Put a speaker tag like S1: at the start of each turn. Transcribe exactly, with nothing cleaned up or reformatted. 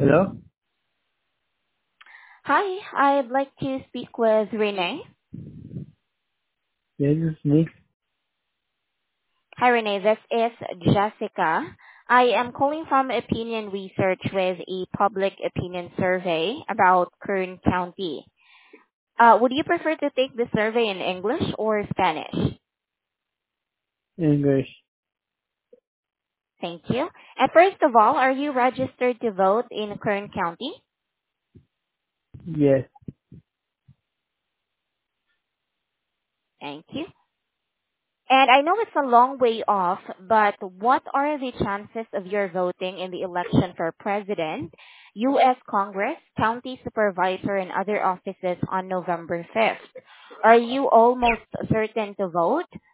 S1: Hello?
S2: Hi, I'd like to speak with Renee.
S1: This is me.
S2: Hi, Renee. This is Jessica. I am calling from Opinion Research with a public opinion survey about Kern County. Uh, would you prefer to take the survey in English or Spanish?
S1: English.
S2: Thank you. And first of all, are you registered to vote in Kern County?
S1: Yes.
S2: Thank you. And I know it's a long way off, but what are the chances of your voting in the election for president, U S. Congress, county supervisor, and other offices on November fifth? Are you almost certain to vote?